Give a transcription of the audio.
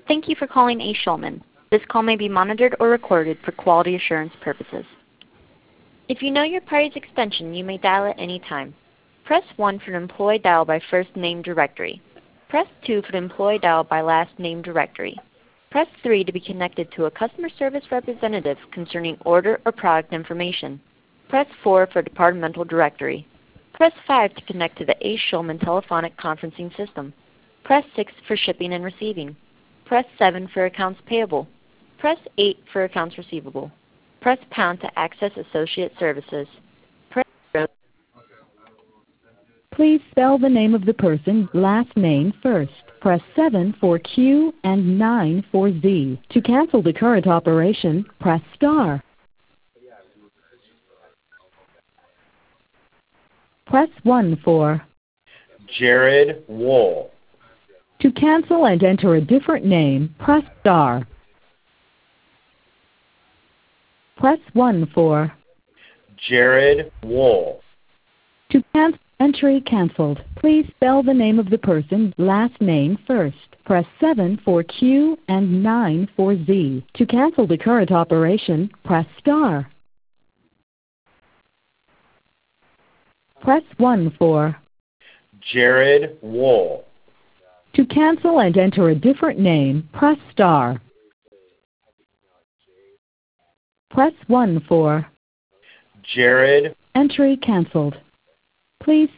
Thank you for calling A. Schulman. This call may be monitored or recorded for quality assurance purposes. If you know your party's extension, you may dial at any time. Press 1 for an employee dial by first name directory. Press 2 for an employee dial by last name directory. Press 3 to be connected to a customer service representative concerning order or product information. Press 4 for departmental directory. Press 5 to connect to the A. Schulman telephonic conferencing system. Press 6 for shipping and receiving. Press 7 for accounts payable. Press 8 for accounts receivable. Press pound to access associate services. Press 0. Please spell the name of the person's last name first. Press 7 for Q and 9 for Z. To cancel the current operation, press star. Press 1 for Jared Wool. To cancel and enter a different name, press star. Press 1 for Jared Wool. To cancel entry canceled. Please spell the name of the person's last name first. Press 7 for Q and 9 for Z. To cancel the current operation, press star. Press 1 for Jared Wool. To cancel and enter a different name, press star. Press 1 for Jared. entry canceled. Please